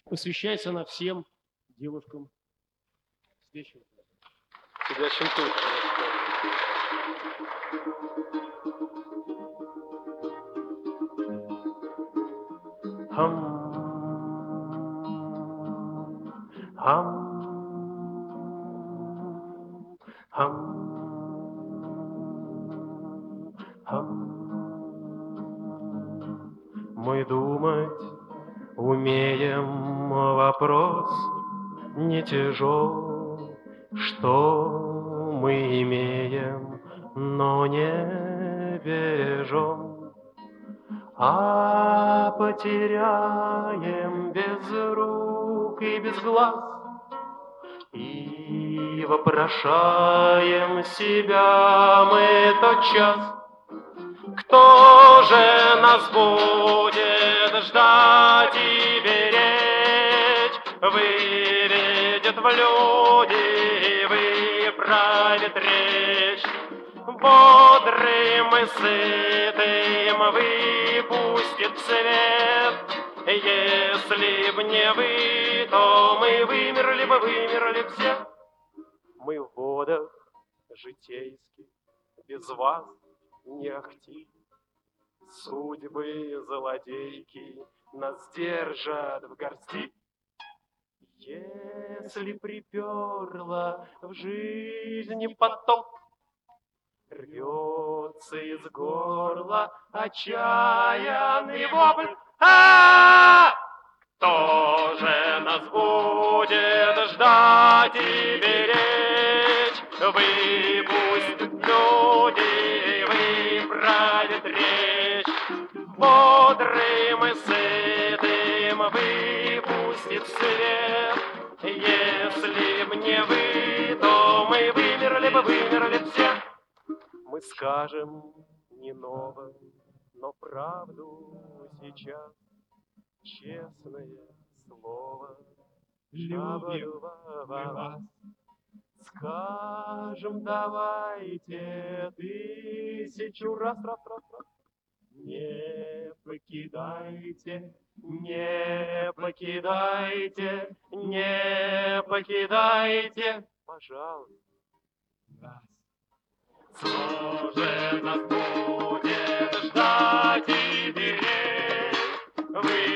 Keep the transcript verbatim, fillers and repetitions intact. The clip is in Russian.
Посвящается она всем девушкам, сидящим, сидящим тут. Хам, хам, хам, хам. Мы думать умеем, вопрос не тяжел, что мы имеем, но не бережем, а потеряем без рук и без глаз, и вопрошаем себя мы тотчас. Кто же нас будет ждать и беречь, выведет в люди и выправит речь, бодрым и сытым выпустит свет. Если б не вы, то мы вымерли бы, вымерли все. Мы в водах житейских без вас не ахти. Судьбы злодейки нас держат в горсти. Если приперла в жизни поток, рвется из горла отчаянный вопль. А! Кто же нас будет ждать и беречь? Выпустят люди, выправит речь, бодрым и сытым выпустит свет. Если б не вы, то мы вымерли бы, вымерли все. Мы скажем не новое, но правду сейчас, честное слово, любим мы вас. Скажем, давайте тысячу раз, раз, раз, раз. Не покидайте, не покидайте, не покидайте, пожалуйста, нас. Кто же нас будет ждать и беречь? Вы